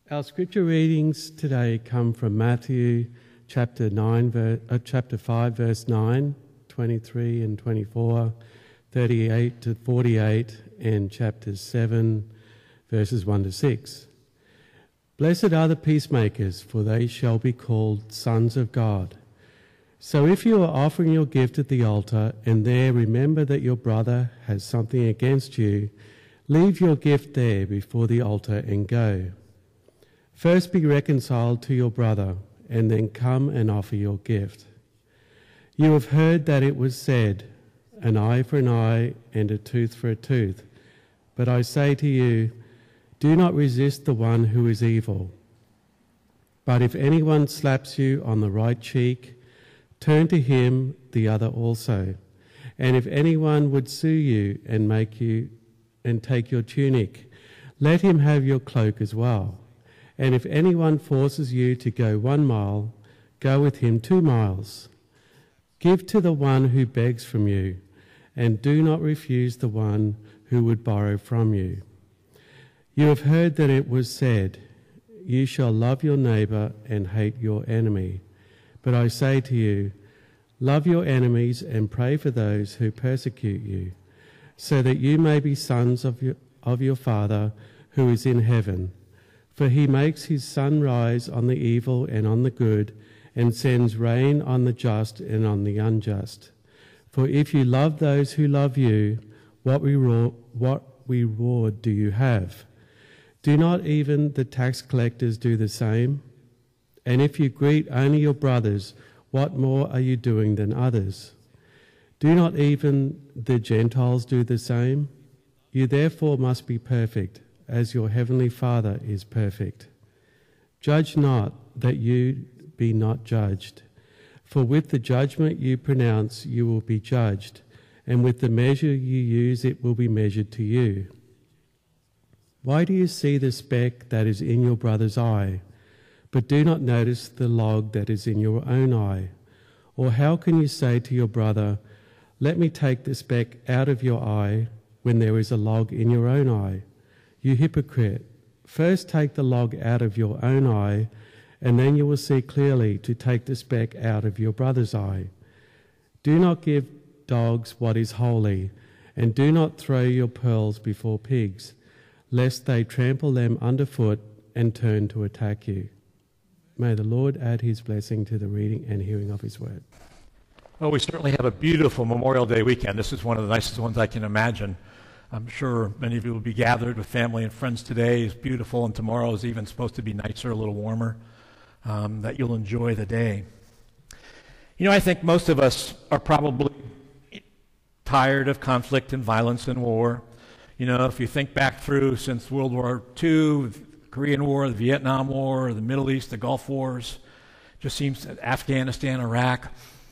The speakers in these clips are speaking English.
Our scripture readings today come from Matthew chapter 5, verse 9, 23 and 24, 38 to 48, and chapter 7, verses 1 to 6. Blessed are the peacemakers, for they shall be called sons of God. So if you are offering your gift at the altar, and there remember that your brother has something against you, leave your gift there before the altar and go. First be reconciled to your brother, and then come and offer your gift. You have heard that it was said, an eye for an eye and a tooth for a tooth. But I say to you, do not resist the one who is evil. But if anyone slaps you on the right cheek, turn to him the other also. And if anyone would sue you and take your tunic, let him have your cloak as well. And if anyone forces you to go 1 mile, go with him 2 miles. Give to the one who begs from you, and do not refuse the one who would borrow from you. You have heard that it was said, you shall love your neighbor and hate your enemy. But I say to you, love your enemies and pray for those who persecute you, so that you may be sons of your Father who is in heaven. For he makes his sun rise on the evil and on the good, and sends rain on the just and on the unjust. For if you love those who love you, what reward do you have? Do not even the tax collectors do the same? And if you greet only your brothers, what more are you doing than others? Do not even the Gentiles do the same? You therefore must be perfect, as your heavenly Father is perfect. Judge not, that you be not judged. For with the judgment you pronounce, you will be judged, and with the measure you use, it will be measured to you. Why do you see the speck that is in your brother's eye, but do not notice the log that is in your own eye? Or how can you say to your brother, let me take the speck out of your eye, when there is a log in your own eye? You hypocrite, first take the log out of your own eye, and then you will see clearly to take the speck out of your brother's eye. Do not give dogs what is holy, and do not throw your pearls before pigs, lest they trample them underfoot and turn to attack you. May the Lord add his blessing to the reading and hearing of his word. Well, we certainly have a beautiful Memorial Day weekend. This is one of the nicest ones I can imagine. I'm sure many of you will be gathered with family and friends today. It's beautiful, and tomorrow is even supposed to be nicer, a little warmer, that you'll enjoy the day. You know, I think most of us are probably tired of conflict and violence and war. You know, if you think back through since World War II, the Korean War, the Vietnam War, the Middle East, the Gulf Wars, just seems Afghanistan, Iraq.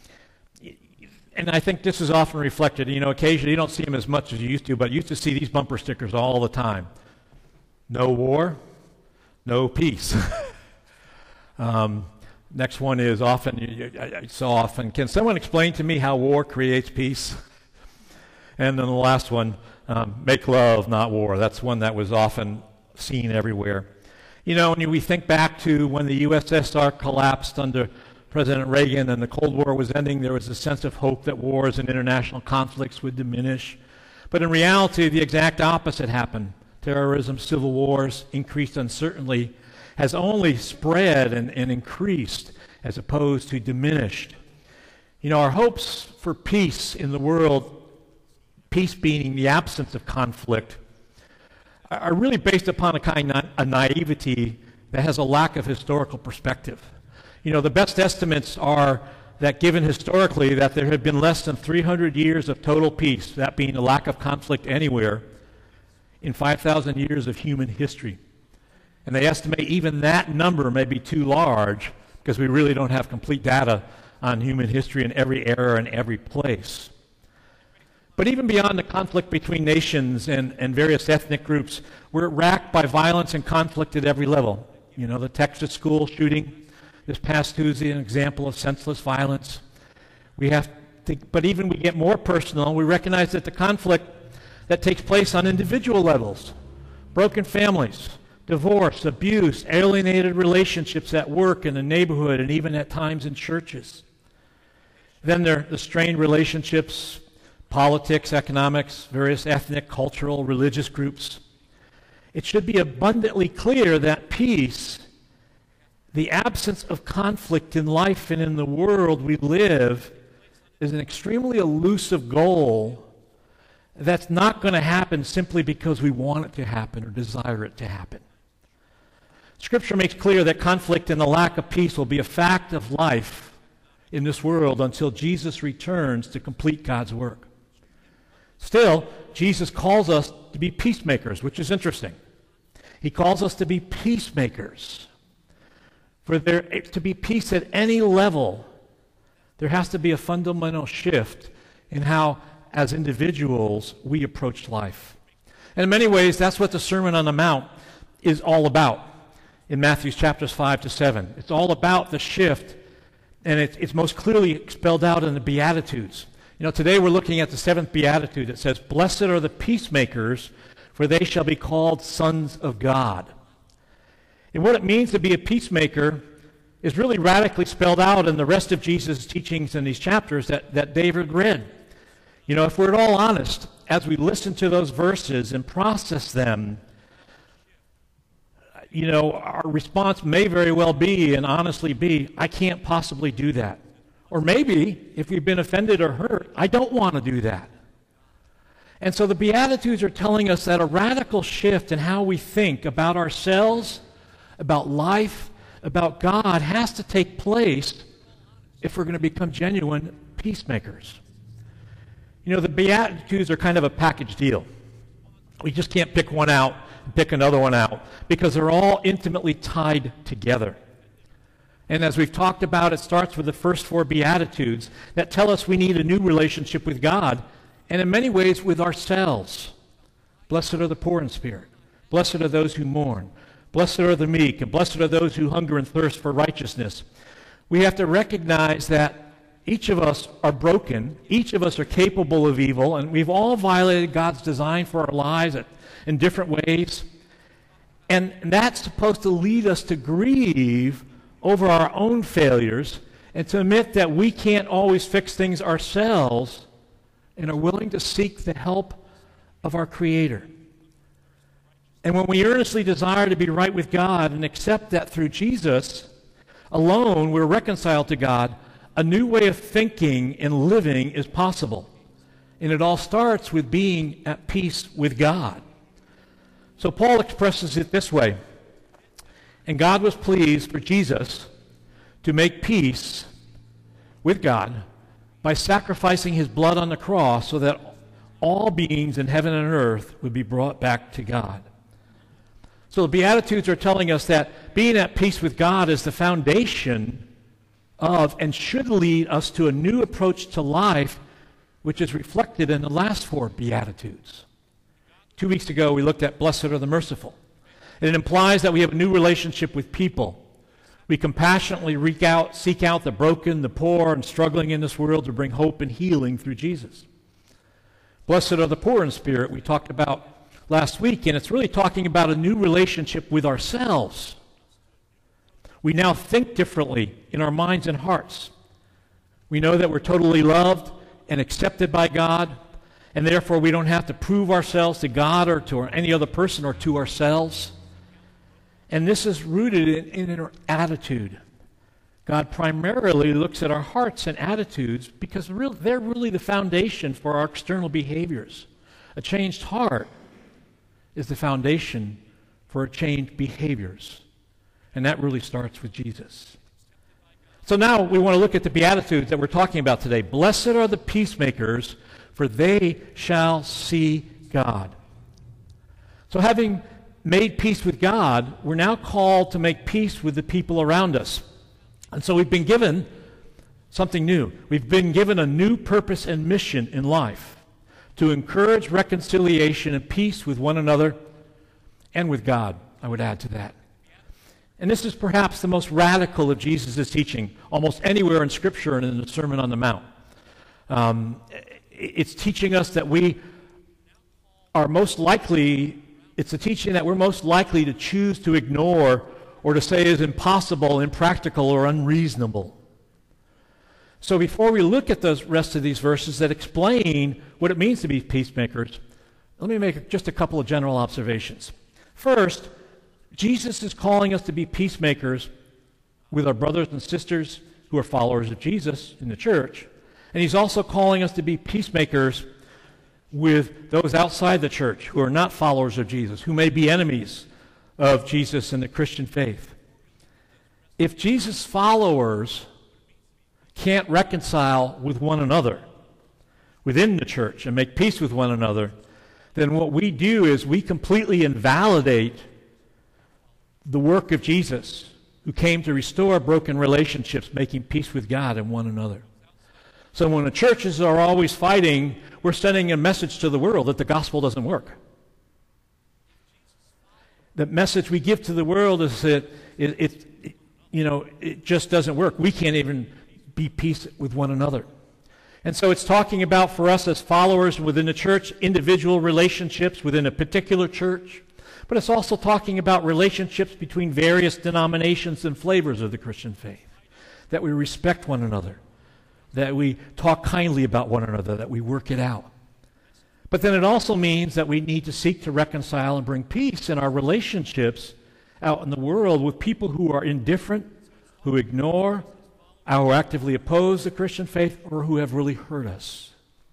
And I think this is often reflected. You know, occasionally you don't see them as much as you used to, but you used to see these bumper stickers all the time. No war, no peace. Next one is I saw often, can someone explain to me how war creates peace? And then the last one, make love, not war. That's one that was often seen everywhere. You know, when we think back to when the USSR collapsed under President Reagan and the Cold War was ending, there was a sense of hope that wars and international conflicts would diminish. But in reality, the exact opposite happened. Terrorism, civil wars, increased uncertainty has only spread and increased as opposed to diminished. You know, our hopes for peace in the world, peace being the absence of conflict, are really based upon a kind of naivety that has a lack of historical perspective. You know, the best estimates are that given historically that there have been less than 300 years of total peace, that being a lack of conflict anywhere, in 5,000 years of human history. And they estimate even that number may be too large because we really don't have complete data on human history in every era and every place. But even beyond the conflict between nations and various ethnic groups, we're racked by violence and conflict at every level. You know, the Texas school shooting this past Tuesday, an example of senseless violence. But even we get more personal, we recognize that the conflict that takes place on individual levels, broken families, divorce, abuse, alienated relationships at work, in the neighborhood, and even at times in churches. Then there are the strained relationships, politics, economics, various ethnic, cultural, religious groups. It should be abundantly clear that peace, the absence of conflict in life and in the world we live, is an extremely elusive goal that's not going to happen simply because we want it to happen or desire it to happen. Scripture makes clear that conflict and the lack of peace will be a fact of life in this world until Jesus returns to complete God's work. Still, Jesus calls us to be peacemakers, which is interesting. He calls us to be peacemakers. For there to be peace at any level, there has to be a fundamental shift in how, as individuals, we approach life. And in many ways, that's what the Sermon on the Mount is all about in Matthew chapters 5 to 7. It's all about the shift, and it's most clearly spelled out in the Beatitudes. You know, today we're looking at the 7th Beatitude. It says, "Blessed are the peacemakers, for they shall be called sons of God." And what it means to be a peacemaker is really radically spelled out in the rest of Jesus' teachings in these chapters that David read. You know, if we're at all honest, as we listen to those verses and process them, you know, our response may very well be, and honestly be, I can't possibly do that. Or maybe, if we've been offended or hurt, I don't want to do that. And so the Beatitudes are telling us that a radical shift in how we think about ourselves, about life, about God has to take place if we're going to become genuine peacemakers. You know, the Beatitudes are kind of a package deal. We just can't pick one out and pick another one out because they're all intimately tied together. And as we've talked about, it starts with the first 4 Beatitudes that tell us we need a new relationship with God and in many ways with ourselves. Blessed are the poor in spirit. Blessed are those who mourn. Blessed are the meek, and blessed are those who hunger and thirst for righteousness. We have to recognize that each of us are broken, each of us are capable of evil, and we've all violated God's design for our lives in different ways. And that's supposed to lead us to grieve over our own failures and to admit that we can't always fix things ourselves and are willing to seek the help of our Creator. And when we earnestly desire to be right with God and accept that through Jesus alone we're reconciled to God, a new way of thinking and living is possible. And it all starts with being at peace with God. So Paul expresses it this way: "And God was pleased for Jesus to make peace with God by sacrificing his blood on the cross so that all beings in heaven and earth would be brought back to God." So the Beatitudes are telling us that being at peace with God is the foundation of and should lead us to a new approach to life, which is reflected in the last 4 Beatitudes. 2 weeks ago, we looked at blessed are the merciful. And it implies that we have a new relationship with people. We compassionately seek out the broken, the poor, and struggling in this world to bring hope and healing through Jesus. Blessed are the poor in spirit, we talked about last week, and it's really talking about a new relationship with ourselves. We now think differently in our minds and hearts. We know that we're totally loved and accepted by God, and therefore we don't have to prove ourselves to God or to any other person or to ourselves. And this is rooted in our attitude. God primarily looks at our hearts and attitudes because they're really the foundation for our external behaviors. A changed heart is the foundation for changed behaviors. And that really starts with Jesus. So now we want to look at the Beatitudes that we're talking about today. Blessed are the peacemakers, for they shall see God. So having made peace with God, we're now called to make peace with the people around us. And so we've been given something new. We've been given a new purpose and mission in life: to encourage reconciliation and peace with one another and with God, I would add to that. And this is perhaps the most radical of Jesus' teaching, almost anywhere in Scripture and in the Sermon on the Mount. It's teaching us that we are most likely it's a teaching that we're most likely to choose to ignore or to say is impossible, impractical, or unreasonable. So before we look at the rest of these verses that explain what it means to be peacemakers, let me make just a couple of general observations. First, Jesus is calling us to be peacemakers with our brothers and sisters who are followers of Jesus in the church, and he's also calling us to be peacemakers with those outside the church who are not followers of Jesus, who may be enemies of Jesus and the Christian faith. If Jesus' followers can't reconcile with one another within the church and make peace with one another, then what we do is we completely invalidate the work of Jesus, who came to restore broken relationships, making peace with God and one another. So when the churches are always fighting, we're sending a message to the world that the gospel doesn't work. The message we give to the world is that it just doesn't work. We can't even be peace with one another. And so it's talking about, for us as followers within the church, individual relationships within a particular church, but it's also talking about relationships between various denominations and flavors of the Christian faith, that we respect one another, that we talk kindly about one another, that we work it out. But then it also means that we need to seek to reconcile and bring peace in our relationships out in the world with people who are indifferent, who ignore, who actively oppose the Christian faith, or who have really hurt us.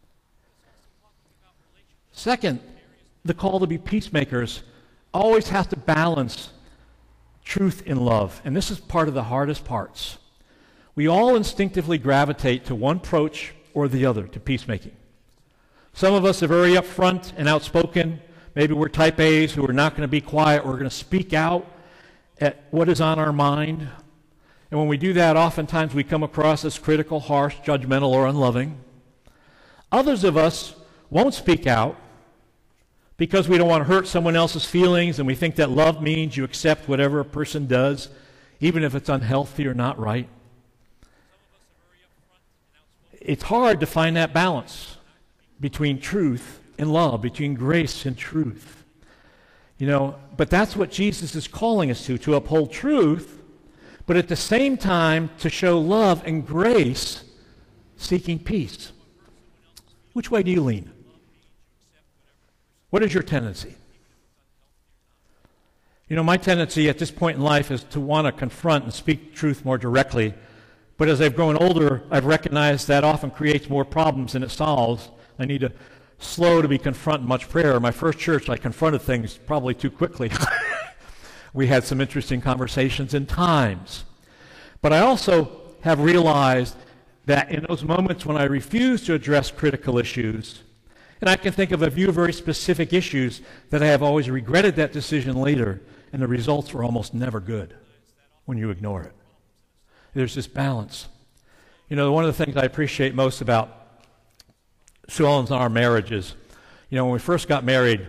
Second, the call to be peacemakers always has to balance truth and love. And this is part of the hardest parts. We all instinctively gravitate to one approach or the other to peacemaking. Some of us are very upfront and outspoken. Maybe we're type A's who are not going to be quiet. We're going to speak out at what is on our mind. And when we do that, oftentimes we come across as critical, harsh, judgmental, or unloving. Others of us won't speak out because we don't want to hurt someone else's feelings, and we think that love means you accept whatever a person does, even if it's unhealthy or not right. It's hard to find that balance between truth and love, between grace and truth. But that's what Jesus is calling us to uphold truth, but at the same time to show love and grace, seeking peace. Which way do you lean? What is your tendency? My tendency at this point in life is to want to confront and speak truth more directly. But as I've grown older, I've recognized that often creates more problems than it solves. I need to slow to be confronting much prayer. In my first church, I confronted things probably too quickly. We had some interesting conversations in times. But I also have realized that in those moments when I refuse to address critical issues, and I can think of a few very specific issues that I have always regretted that decision later, and the results were almost never good when you ignore it. There's this balance. One of the things I appreciate most about Sue Ellen's and our marriages, when we first got married,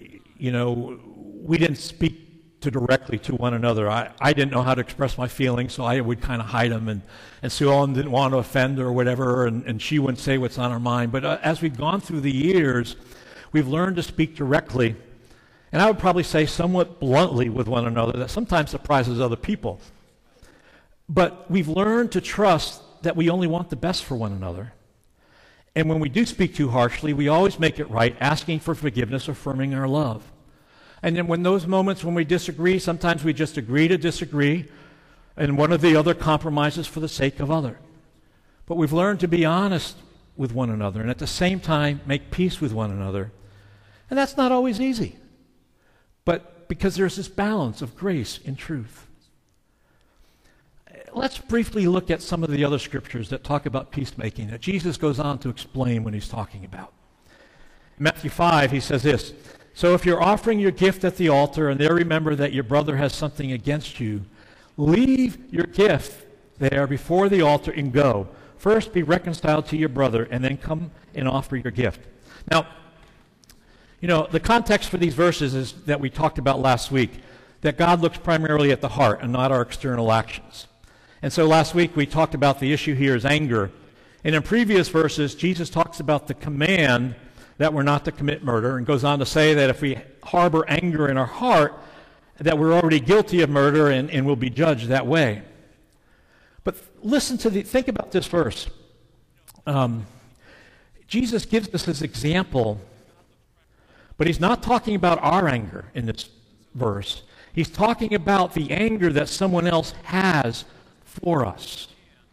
we didn't speak directly to one another. I didn't know how to express my feelings, so I would kind of hide them, and Sue Ellen didn't want to offend or whatever, and she wouldn't say what's on her mind. But as we've gone through the years, we've learned to speak directly, and I would probably say somewhat bluntly with one another. That sometimes surprises other people. But we've learned to trust that we only want the best for one another. And when we do speak too harshly, we always make it right, asking for forgiveness, affirming our love. And then when those moments when we disagree, sometimes we just agree to disagree, and one or the other compromises for the sake of other. But we've learned to be honest with one another, and at the same time make peace with one another. And that's not always easy, but because there's this balance of grace and truth. Let's briefly look at some of the other scriptures that talk about peacemaking that Jesus goes on to explain when he's talking about. In Matthew 5, he says this, "So if you're offering your gift at the altar and there remember that your brother has something against you, leave your gift there before the altar and go. First be reconciled to your brother and then come and offer your gift." Now, the context for these verses is that we talked about last week, that God looks primarily at the heart and not our external actions. And so last week we talked about the issue here is anger. And in previous verses, Jesus talks about the command that we're not to commit murder, and goes on to say that if we harbor anger in our heart, that we're already guilty of murder and will be judged that way. But think about this verse. Jesus gives us this example, but he's not talking about our anger in this verse. He's talking about the anger that someone else has for us.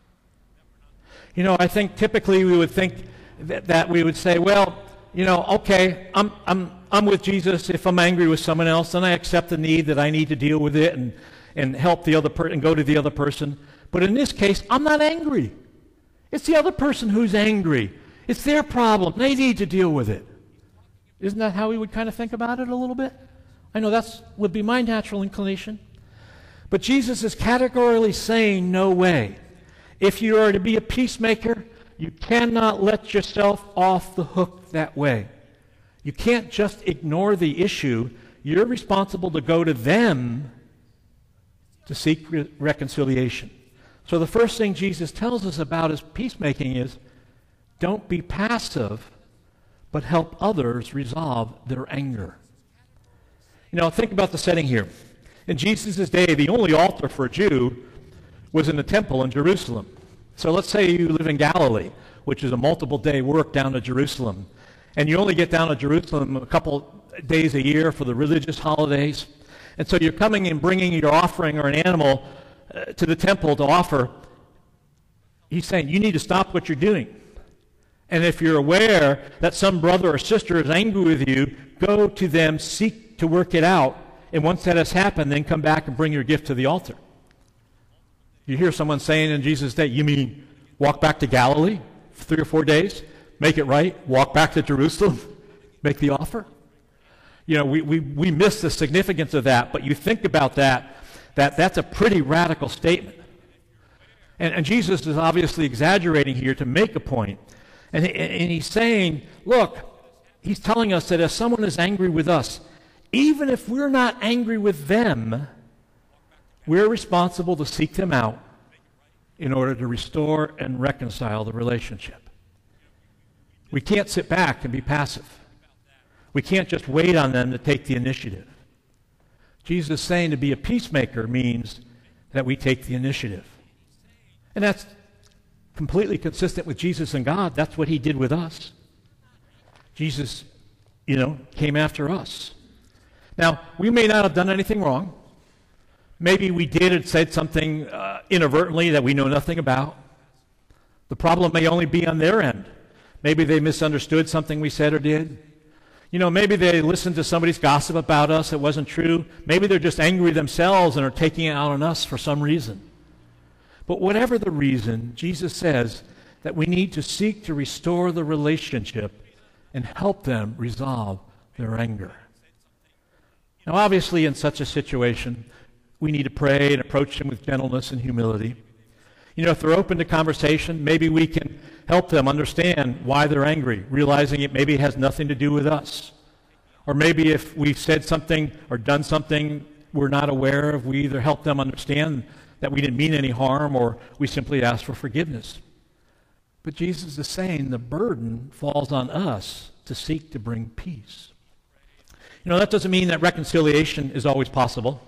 I think typically we would think that we would say, well, okay, I'm with Jesus. If I'm angry with someone else, then I accept the need that I need to deal with it and help the other person and go to the other person. But in this case, I'm not angry. It's the other person who's angry. It's their problem. They need to deal with it. Isn't that how we would kind of think about it a little bit? I know that would be my natural inclination. But Jesus is categorically saying, no way. If you are to be a peacemaker, you cannot let yourself off the hook that way. You can't just ignore the issue. You're responsible to go to them to seek reconciliation. So the first thing Jesus tells us about his peacemaking is, don't be passive, but help others resolve their anger. Think about the setting here. In Jesus' day, the only altar for a Jew was in the temple in Jerusalem. So let's say you live in Galilee, which is a multiple-day work down to Jerusalem, and you only get down to Jerusalem a couple days a year for the religious holidays. And so you're coming and bringing your offering or an animal to the temple to offer. He's saying, you need to stop what you're doing. And if you're aware that some brother or sister is angry with you, go to them, seek to work it out, and once that has happened, then come back and bring your gift to the altar. You hear someone saying in Jesus' day, you mean walk back to Galilee for 3 or 4 days, make it right, walk back to Jerusalem, make the offer? We miss the significance of that, but you think about that's a pretty radical statement. And Jesus is obviously exaggerating here to make a point. And he's saying, look, he's telling us that if someone is angry with us, even if we're not angry with them, we're responsible to seek them out in order to restore and reconcile the relationship. We can't sit back and be passive. We can't just wait on them to take the initiative. Jesus is saying to be a peacemaker means that we take the initiative. And that's completely consistent with Jesus and God. That's what he did with us. Jesus, came after us. Now, we may not have done anything wrong. Maybe we did and said something inadvertently that we know nothing about. The problem may only be on their end. Maybe they misunderstood something we said or did. Maybe they listened to somebody's gossip about us that wasn't true. Maybe they're just angry themselves and are taking it out on us for some reason. But whatever the reason, Jesus says that we need to seek to restore the relationship and help them resolve their anger. Now, obviously, in such a situation, we need to pray and approach them with gentleness and humility. If they're open to conversation, maybe we can help them understand why they're angry, realizing it maybe has nothing to do with us. Or maybe if we've said something or done something we're not aware of, we either help them understand that we didn't mean any harm or we simply ask for forgiveness. But Jesus is saying the burden falls on us to seek to bring peace. That doesn't mean that reconciliation is always possible.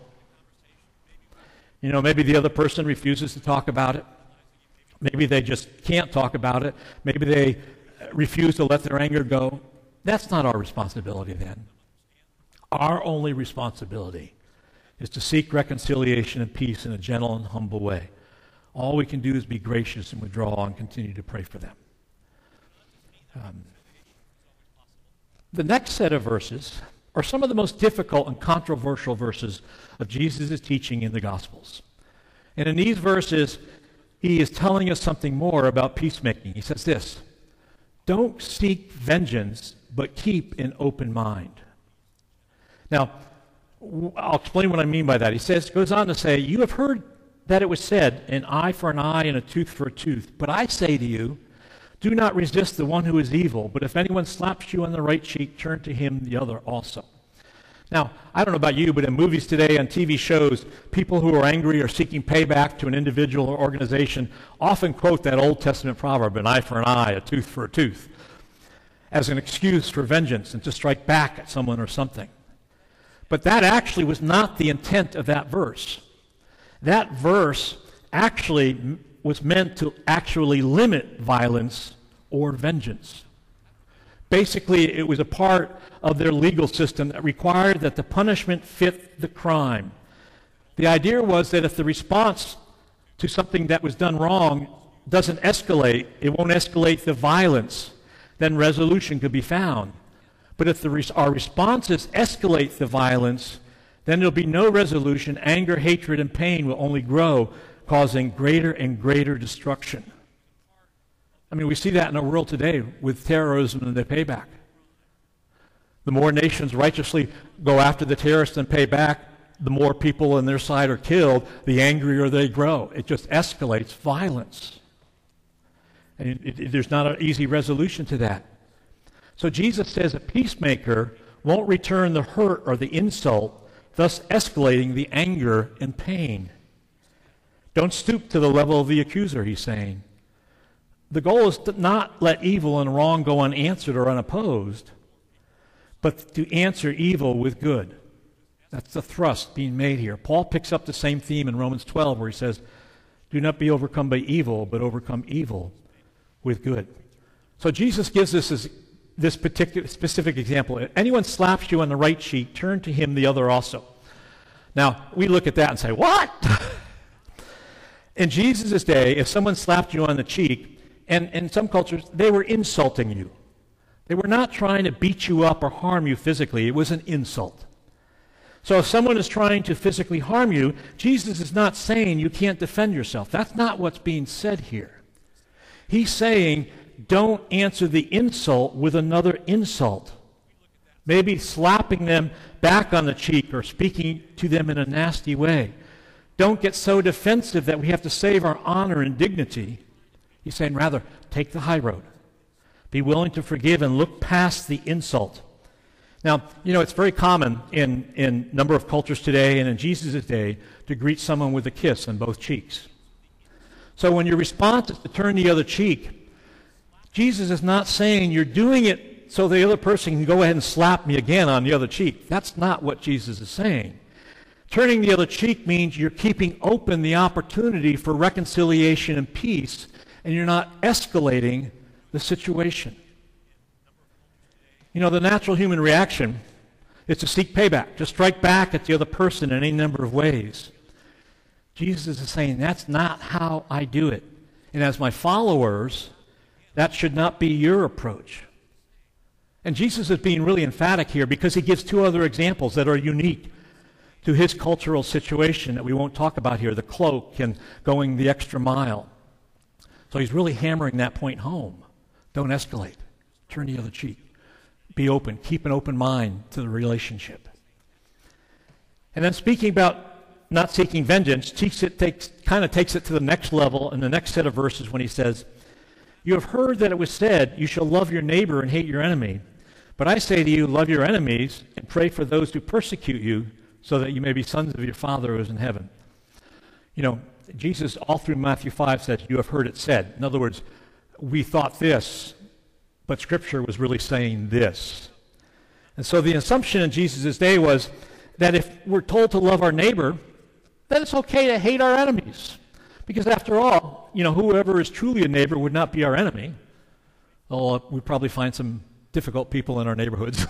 Maybe the other person refuses to talk about it. Maybe they just can't talk about it. Maybe they refuse to let their anger go. That's not our responsibility then. Our only responsibility is to seek reconciliation and peace in a gentle and humble way. All we can do is be gracious and withdraw and continue to pray for them. The next set of verses are some of the most difficult and controversial verses of Jesus' teaching in the Gospels. And in these verses, he is telling us something more about peacemaking. He says this, don't seek vengeance, but keep an open mind. Now, I'll explain what I mean by that. He goes on to say, you have heard that it was said, an eye for an eye and a tooth for a tooth. But I say to you, do not resist the one who is evil, but if anyone slaps you on the right cheek, turn to him the other also. Now, I don't know about you, but in movies today, on TV shows, people who are angry or seeking payback to an individual or organization often quote that Old Testament proverb, an eye for an eye, a tooth for a tooth. as an excuse for vengeance and to strike back at someone or something. But that actually was not the intent of that verse. That verse actually was meant to actually limit violence or vengeance. Basically, it was a part of their legal system that required that the punishment fit the crime. The idea was that if the response to something that was done wrong doesn't escalate, it won't escalate the violence, then resolution could be found. But if our responses escalate the violence, then there'll be no resolution. Anger, hatred, and pain will only grow, causing greater and greater destruction. I mean, we see that in our world today with terrorism and the payback. The more nations righteously go after the terrorists and pay back, the more people on their side are killed, the angrier they grow. It just escalates violence. And there's not an easy resolution to that. So Jesus says a peacemaker won't return the hurt or the insult, thus escalating the anger and pain. Don't stoop to the level of the accuser, he's saying. The goal is to not let evil and wrong go unanswered or unopposed, but to answer evil with good. That's the thrust being made here. Paul picks up the same theme in Romans 12 where he says, do not be overcome by evil, but overcome evil with good. So Jesus gives us this particular specific example. If anyone slaps you on the right cheek, turn to him the other also. Now, we look at that and say, what? In Jesus' day, if someone slapped you on the cheek, and in some cultures, they were insulting you. They were not trying to beat you up or harm you physically. It was an insult. So if someone is trying to physically harm you, Jesus is not saying you can't defend yourself. That's not what's being said here. He's saying, don't answer the insult with another insult. Maybe slapping them back on the cheek or speaking to them in a nasty way. Don't get so defensive that we have to save our honor and dignity. He's saying, rather, take the high road. Be willing to forgive and look past the insult. Now, you know, it's very common in a number of cultures today and in Jesus' day to greet someone with a kiss on both cheeks. So when your response is to turn the other cheek, Jesus is not saying you're doing it so the other person can go ahead and slap me again on the other cheek. That's not what Jesus is saying. Turning the other cheek means you're keeping open the opportunity for reconciliation and peace, and you're not escalating the situation. You know, the natural human reaction is to seek payback, to strike back at the other person in any number of ways. Jesus is saying, that's not how I do it. And as my followers, that should not be your approach. And Jesus is being really emphatic here because he gives two other examples that are unique to his cultural situation that we won't talk about here, the cloak and going the extra mile. So he's really hammering that point home. Don't escalate. Turn the other cheek. Be open. Keep an open mind to the relationship. And then speaking about not seeking vengeance, kind of takes it to the next level in the next set of verses when he says, you have heard that it was said, you shall love your neighbor and hate your enemy. But I say to you, love your enemies and pray for those who persecute you, so that you may be sons of your Father who is in heaven. You know, Jesus all through Matthew 5 said, you have heard it said. In other words, we thought this, but Scripture was really saying this. And so the assumption in Jesus' day was that if we're told to love our neighbor, then it's okay to hate our enemies. Because after all, you know, whoever is truly a neighbor would not be our enemy. Although we'd probably find some difficult people in our neighborhoods.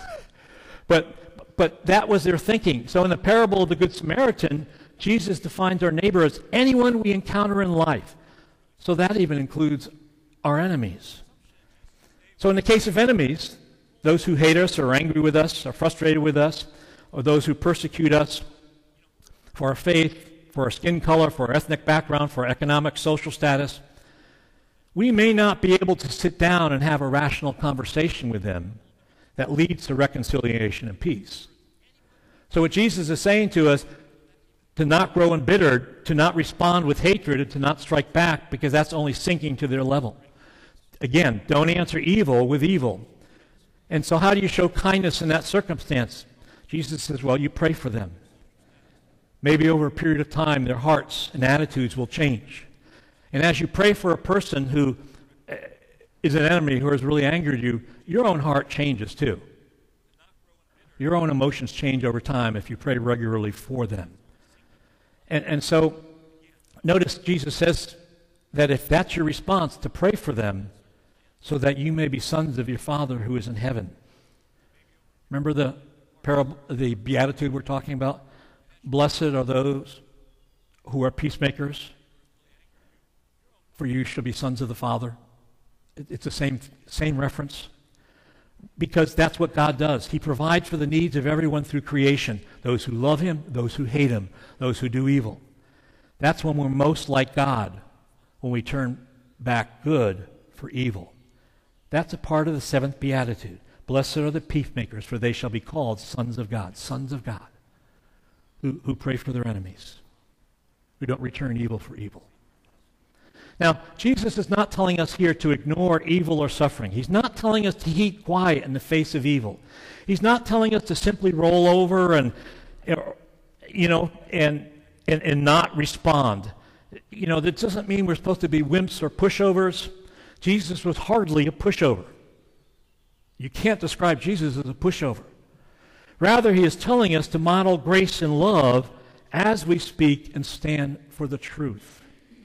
But that was their thinking. So in the parable of the Good Samaritan, Jesus defines our neighbor as anyone we encounter in life. So that even includes our enemies. So in the case of enemies, those who hate us or are angry with us, are frustrated with us, or those who persecute us for our faith, for our skin color, for our ethnic background, for our economic, social status, we may not be able to sit down and have a rational conversation with them that leads to reconciliation and peace. So what Jesus is saying to us, to not grow embittered, to not respond with hatred, and to not strike back, because that's only sinking to their level. Again, don't answer evil with evil. And so how do you show kindness in that circumstance? Jesus says, well, you pray for them. Maybe over a period of time, their hearts and attitudes will change. And as you pray for a person who is an enemy who has really angered you, your own heart changes too. Your own emotions change over time if you pray regularly for them. And so, notice Jesus says that if that's your response, to pray for them so that you may be sons of your Father who is in heaven. Remember the parable, the beatitude we're talking about? Blessed are those who are peacemakers, for you shall be sons of the Father. It's the same reference. Because that's what God does. He provides for the needs of everyone through creation. Those who love him, those who hate him, those who do evil. That's when we're most like God, when we turn back good for evil. That's a part of the seventh beatitude. Blessed are the peacemakers, for they shall be called sons of God. Sons of God, who pray for their enemies, who don't return evil for evil. Now, Jesus is not telling us here to ignore evil or suffering. He's not telling us to keep quiet in the face of evil. He's not telling us to simply roll over and not respond. That doesn't mean we're supposed to be wimps or pushovers. Jesus was hardly a pushover. You can't describe Jesus as a pushover. Rather, he is telling us to model grace and love as we speak and stand for the truth.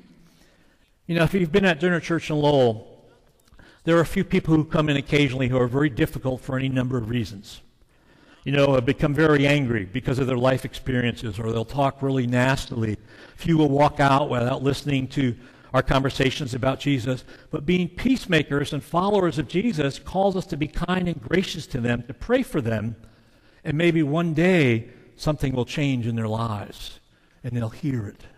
If you've been at Dinner Church in Lowell, there are a few people who come in occasionally who are very difficult for any number of reasons. Have become very angry because of their life experiences, or they'll talk really nastily. Few will walk out without listening to our conversations about Jesus. But being peacemakers and followers of Jesus calls us to be kind and gracious to them, to pray for them, and maybe one day something will change in their lives, and they'll hear it.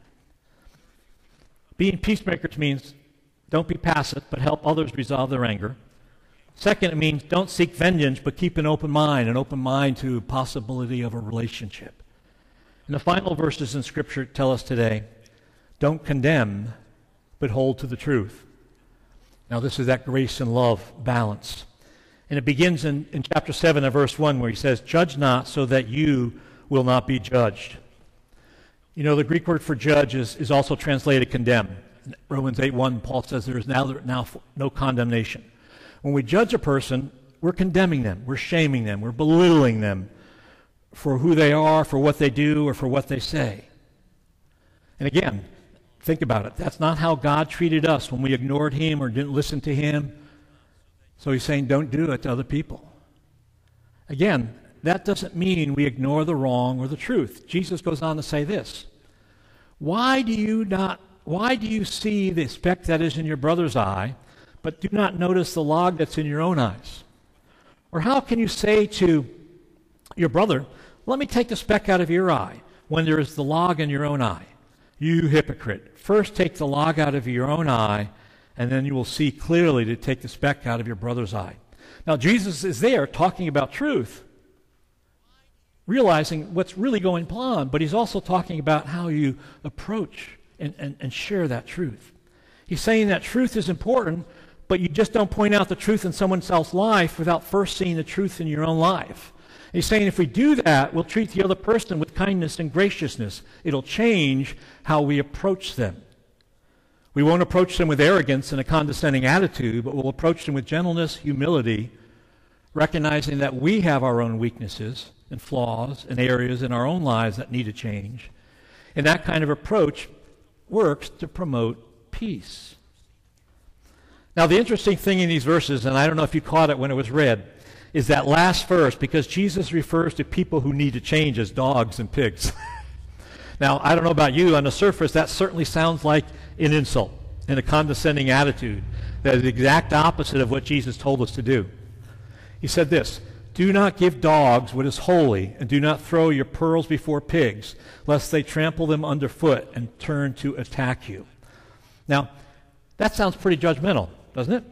Being peacemakers means don't be passive, but help others resolve their anger. Second, it means don't seek vengeance, but keep an open mind to possibility of a relationship. And the final verses in Scripture tell us today, don't condemn, but hold to the truth. Now, this is that grace and love balance. And it begins in chapter 7 and verse 1 where he says, judge not so that you will not be judged. The Greek word for judge is also translated condemn. In Romans 8:1, Paul says there is now no condemnation. When we judge a person, we're condemning them, we're shaming them, we're belittling them for who they are, for what they do, or for what they say. And again, think about it. That's not how God treated us when we ignored him or didn't listen to him. So he's saying don't do it to other people. Again, that doesn't mean we ignore the wrong or the truth. Jesus goes on to say this. Why do you see the speck that is in your brother's eye, but do not notice the log that's in your own eyes? Or how can you say to your brother, let me take the speck out of your eye, when there is the log in your own eye? You hypocrite. First take the log out of your own eye, and then you will see clearly to take the speck out of your brother's eye. Now, Jesus is there talking about truth, realizing what's really going on, but he's also talking about how you approach and share that truth. He's saying that truth is important, but you just don't point out the truth in someone else's life without first seeing the truth in your own life. He's saying if we do that, we'll treat the other person with kindness and graciousness. It'll change how we approach them. We won't approach them with arrogance and a condescending attitude, but we'll approach them with gentleness, humility, recognizing that we have our own weaknesses and flaws and areas in our own lives that need to change. And that kind of approach works to promote peace. Now, the interesting thing in these verses, and I don't know if you caught it when it was read, is that last verse, because Jesus refers to people who need to change as dogs and pigs. Now, I don't know about you, on the surface, that certainly sounds like an insult and a condescending attitude. That is the exact opposite of what Jesus told us to do. He said this, do not give dogs what is holy, and do not throw your pearls before pigs, lest they trample them underfoot and turn to attack you. Now, that sounds pretty judgmental, doesn't it?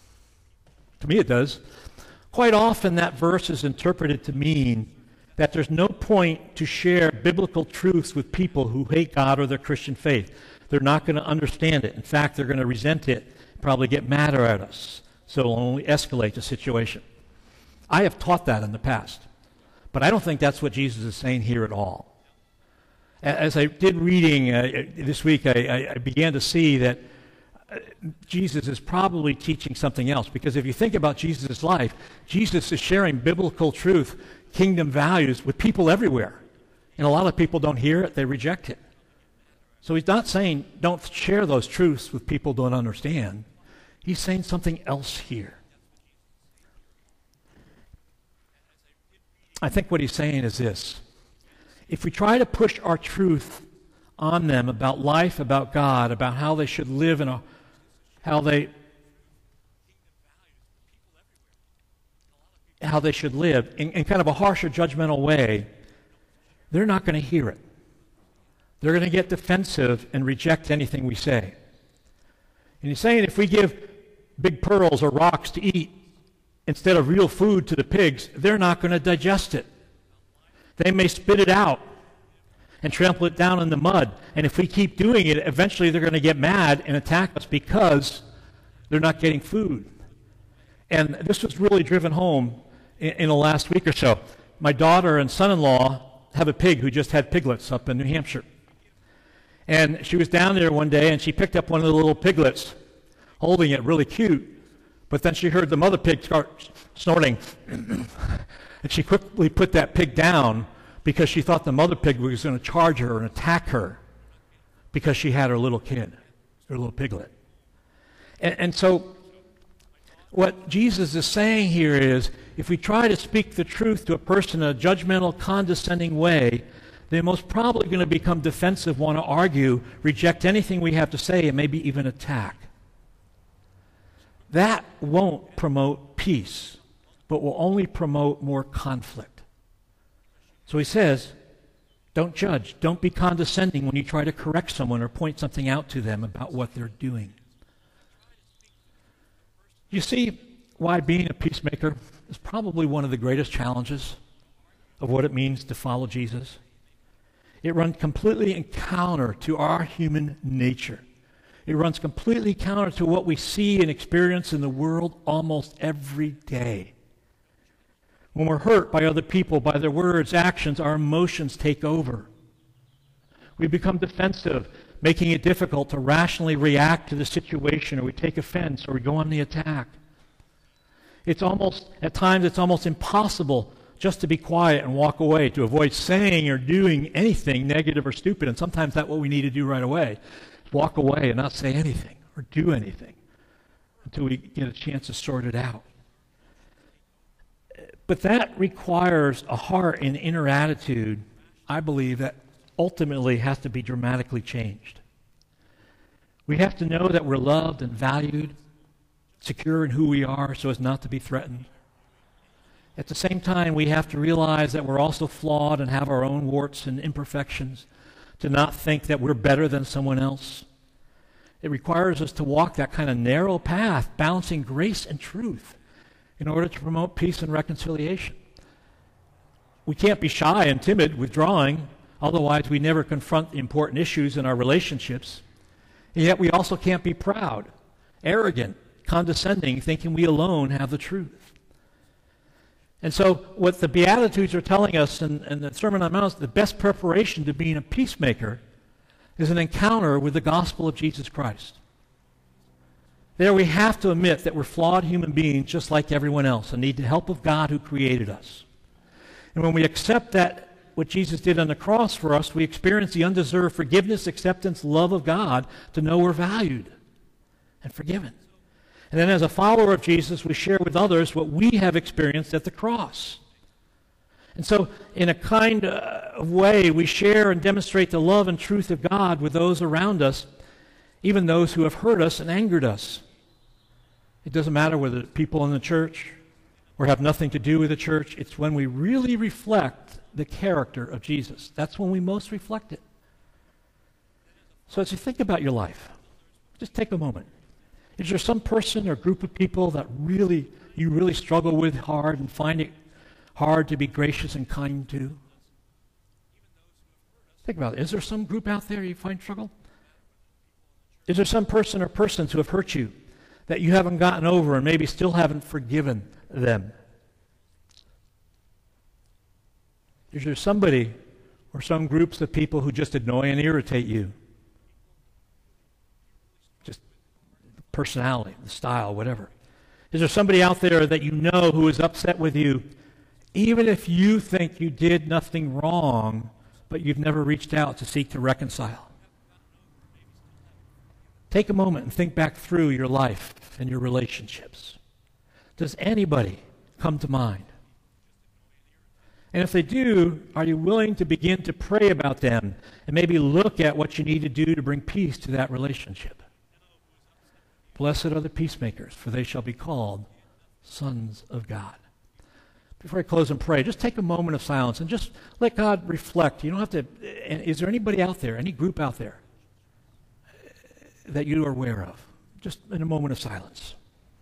To me it does. Quite often that verse is interpreted to mean that there's no point to share biblical truths with people who hate God or their Christian faith. They're not going to understand it. In fact, they're going to resent it, probably get madder at us. So it'll only escalate the situation. I have taught that in the past, but I don't think that's what Jesus is saying here at all. As I did reading this week, I began to see that Jesus is probably teaching something else, because if you think about Jesus' life, Jesus is sharing biblical truth, kingdom values with people everywhere. And a lot of people don't hear it, they reject it. So he's not saying don't share those truths with people who don't understand. He's saying something else here. I think what he's saying is this. If we try to push our truth on them about life, about God, about how they should live in how they should live in kind of a harsh or judgmental way, they're not going to hear it. They're going to get defensive and reject anything we say. And he's saying if we give big pearls or rocks to eat instead of real food to the pigs, they're not going to digest it. They may spit it out and trample it down in the mud. And if we keep doing it, eventually they're going to get mad and attack us because they're not getting food. And this was really driven home in the last week or so. My daughter and son-in-law have a pig who just had piglets up in New Hampshire. And she was down there one day and she picked up one of the little piglets, holding it really cute. But then she heard the mother pig start snorting. And she quickly put that pig down because she thought the mother pig was going to charge her and attack her because she had her little kid, her little piglet. And so what Jesus is saying here is, if we try to speak the truth to a person in a judgmental, condescending way, they're most probably going to become defensive, want to argue, reject anything we have to say, and maybe even attack. That won't promote peace, but will only promote more conflict. So he says, don't judge. Don't be condescending when you try to correct someone or point something out to them about what they're doing. You see why being a peacemaker is probably one of the greatest challenges of what it means to follow Jesus. It runs completely counter to our human nature. It runs completely counter to what we see and experience in the world almost every day. When we're hurt by other people, by their words, actions, our emotions take over. We become defensive, making it difficult to rationally react to the situation, or we take offense, or we go on the attack. At times it's almost impossible just to be quiet and walk away, to avoid saying or doing anything negative or stupid. And sometimes that's what we need to do right away. Walk away and not say anything or do anything until we get a chance to sort it out. But that requires a heart and inner attitude, I believe, that ultimately has to be dramatically changed. We have to know that we're loved and valued, secure in who we are so as not to be threatened. At the same time, we have to realize that we're also flawed and have our own warts and imperfections, to not think that we're better than someone else. It requires us to walk that kind of narrow path, balancing grace and truth, in order to promote peace and reconciliation. We can't be shy and timid, withdrawing, otherwise we never confront the important issues in our relationships. And yet we also can't be proud, arrogant, condescending, thinking we alone have the truth. And so what the Beatitudes are telling us and the Sermon on the Mount, the best preparation to being a peacemaker is an encounter with the gospel of Jesus Christ. There we have to admit that we're flawed human beings just like everyone else and need the help of God who created us. And when we accept that, what Jesus did on the cross for us, we experience the undeserved forgiveness, acceptance, love of God to know we're valued and forgiven. And then as a follower of Jesus, we share with others what we have experienced at the cross. And so in a kind of way, we share and demonstrate the love and truth of God with those around us, even those who have hurt us and angered us. It doesn't matter whether people in the church or have nothing to do with the church. It's when we really reflect the character of Jesus. That's when we most reflect it. So as you think about your life, just take a moment. Is there some person or group of people that you really struggle with hard and find it hard to be gracious and kind to? Think about it. Is there some group out there you find struggle? Is there some person or persons who have hurt you that you haven't gotten over and maybe still haven't forgiven them? Is there somebody or some groups of people who just annoy and irritate you? Just personality, the style, whatever? Is there somebody out there that you know who is upset with you, even if you think you did nothing wrong, but you've never reached out to seek to reconcile? Take a moment and think back through your life and your relationships. Does anybody come to mind? And if they do, are you willing to begin to pray about them and maybe look at what you need to do to bring peace to that relationship? Blessed are the peacemakers, for they shall be called sons of God. Before I close and pray, just take a moment of silence and just let God reflect. You don't have to, is there anybody out there, any group out there that you are aware of? Just in a moment of silence.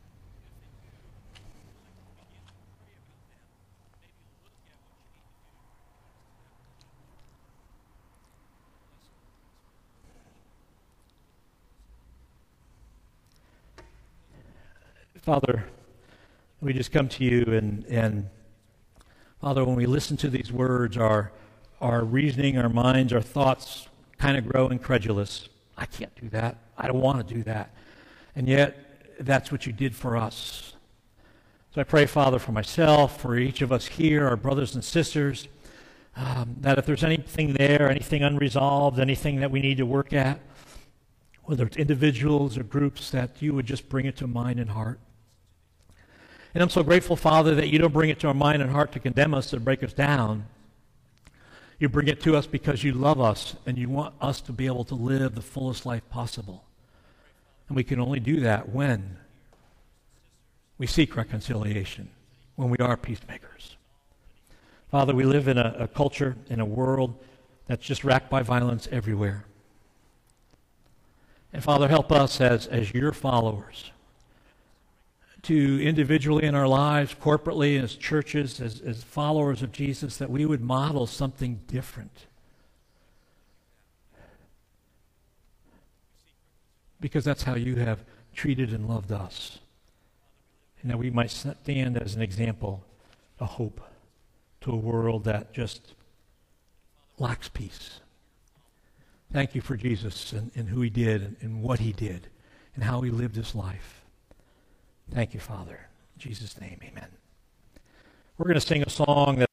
Father, we just come to you, and Father, when we listen to these words, our reasoning, our minds, our thoughts kind of grow incredulous. I can't do that. I don't want to do that. And yet, that's what you did for us. So I pray, Father, for myself, for each of us here, our brothers and sisters, that if there's anything there, anything unresolved, anything that we need to work at, whether it's individuals or groups, that you would just bring it to mind and heart. And I'm so grateful, Father, that you don't bring it to our mind and heart to condemn us, to break us down. You bring it to us because you love us and you want us to be able to live the fullest life possible. And we can only do that when we seek reconciliation, when we are peacemakers. Father, we live in a culture, in a world that's just racked by violence everywhere. And Father, help us as your followers to individually in our lives, corporately, as churches, as followers of Jesus, that we would model something different. Because that's how you have treated and loved us. And that we might stand as an example, a hope to a world that just lacks peace. Thank you for Jesus and who he did and what he did and how he lived his life. Thank you, Father. In Jesus' name, amen. We're going to sing a song that